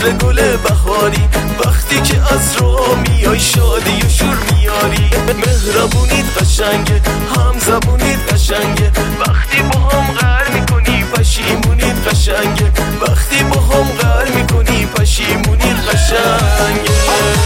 مثل گل بهاری، وقتی که از راه میای شادی و شور میاری. مهربونید قشنگه، هم زبونید قشنگه، وقتی با هم قهر میکنی پشیمونید قشنگه، وقتی با هم قهر میکنی پشیمونید قشنگه.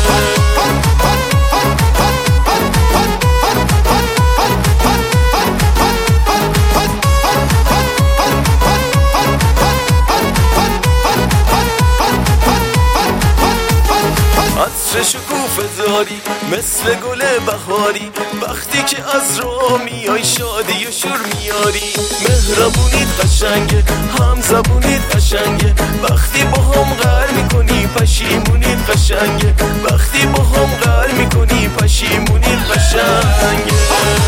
عطر شکوفه داری مثل گل بهاری، وقتی که از راه میای شادی و شور میاری. مهربونید قشنگه، هم زبونید قشنگه، وقتی با هم قهر میکنی پشیمونید قشنگه، وقتی با هم قهر میکنی پشیمونید قشنگه.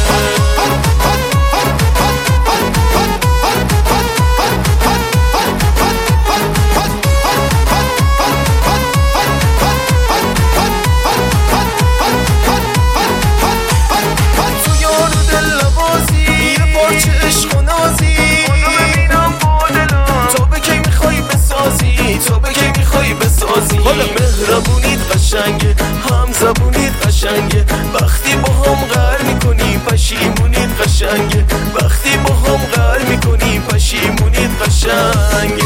حالا مهربونید قشنگه، هم زبونید قشنگه، وقتی با هم قهر میکنی پشیمونید قشنگه، وقتی با هم قهر میکنی پشیمونید قشنگه.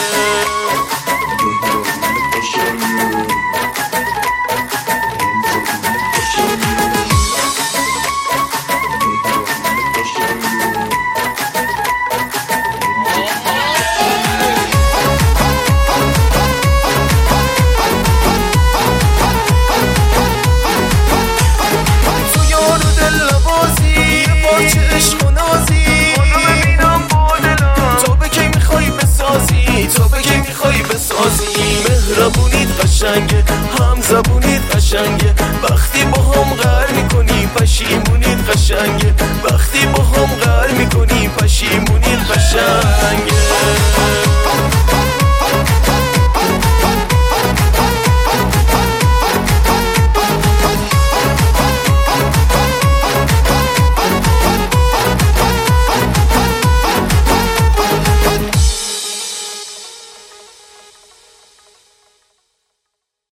مهربونید قشنگه، هم زبونید قشنگه، وقتی با هم قهر میکنی پشیمونید قشنگه، وقتی با هم قهر میکنی پشیمونید قشنگه.